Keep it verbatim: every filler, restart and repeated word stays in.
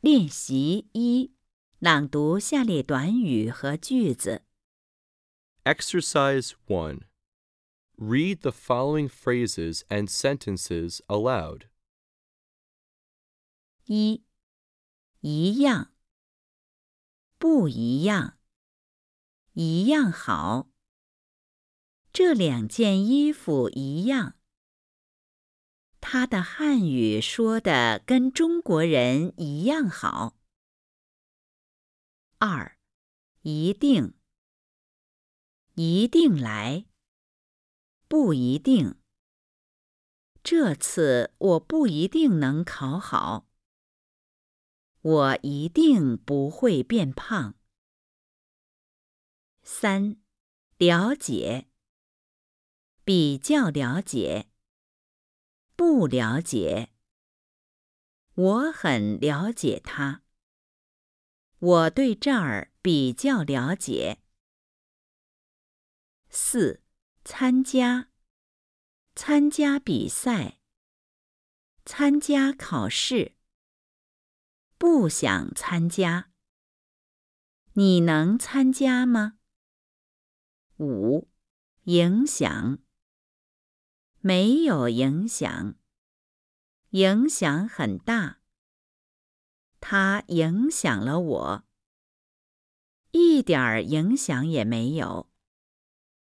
练习一，朗读下列短语和句子。 Exercise one. Read the following phrases and sentences aloud. 一，一样，不一样，一样好。这两件衣服一样。他的汉语说的跟中国人一样好。二，一定，一定来，不一定。这次我不一定能考好。我一定不会变胖。三，了解，比较了解，不了解。我很了解他。我对这儿比较了解。四，参加，参加比赛，参加考试，不想参加。你能参加吗？五，影响，没有影响，影响很大。它影响了我，一点儿影响也没有。